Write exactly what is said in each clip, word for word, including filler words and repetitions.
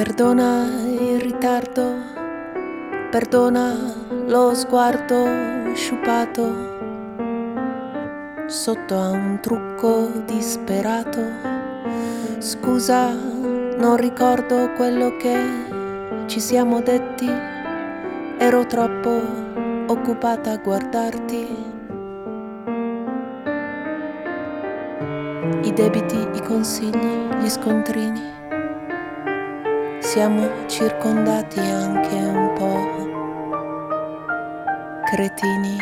Perdona il ritardo, perdona lo sguardo sciupato sotto a un trucco disperato. Scusa, non ricordo quello che ci siamo detti, ero troppo occupata a guardarti. I debiti, i consigli, gli scontrini, siamo circondati anche un po' cretini.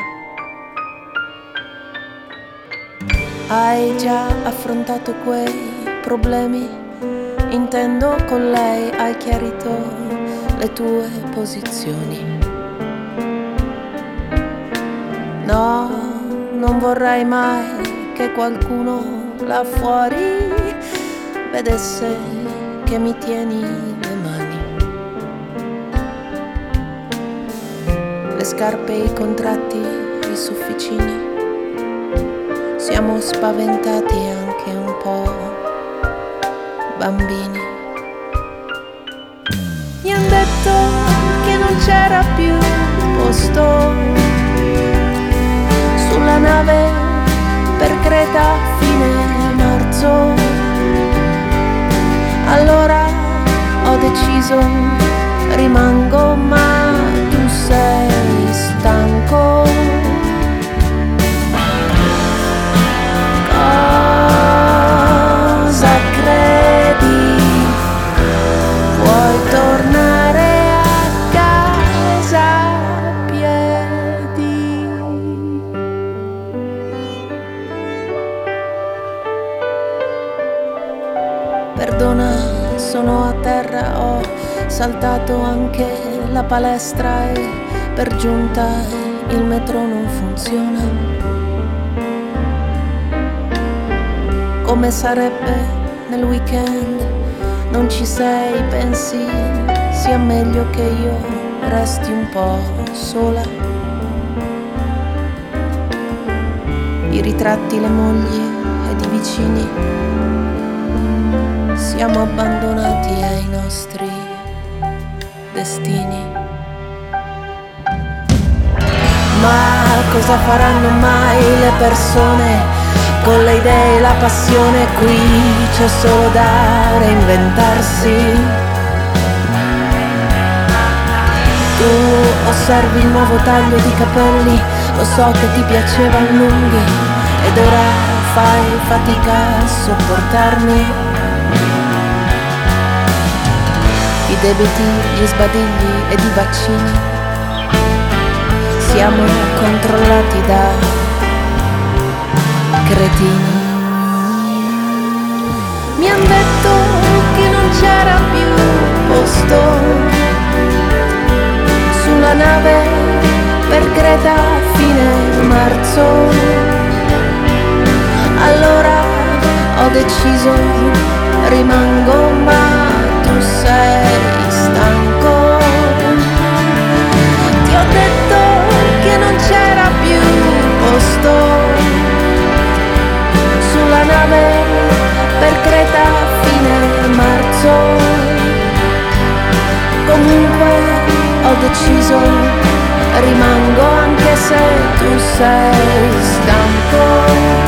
Hai già affrontato quei problemi? Intendo, con lei hai chiarito le tue posizioni. No, non vorrei mai che qualcuno là fuori vedesse che mi tieni le mani. Le scarpe, i contratti, i sofficini, siamo spaventati anche un po' bambini. Mi han detto che non c'era più posto sulla nave per Creta fine marzo. Allora ho deciso, rimango, ma tu sei stanco. Cosa credi? Puoi tornare a casa a piedi. Perdona, sono a terra, ho saltato anche la palestra e per giunta il metro non funziona. Come sarebbe nel weekend? Non ci sei, pensi sia meglio che io resti un po' sola? I ritratti, le mogli ed i vicini, siamo abbandonati ai nostri destini. Ma cosa faranno mai le persone con le idee e la passione? Qui c'è solo da reinventarsi. Tu osservi il nuovo taglio di capelli, lo so che ti piacevano lunghi ed ora fai fatica a sopportarmi. I debiti, gli sbadigli ed i vaccini, siamo controllati da cretini. Mi han detto che non c'era più posto sulla nave per Creta fine marzo. Allora ho deciso, rimango, ma tu sei stanco. Ti ho detto che non c'era più posto sulla nave per Creta fine marzo. Comunque ho deciso, rimango anche se tu sei stanco.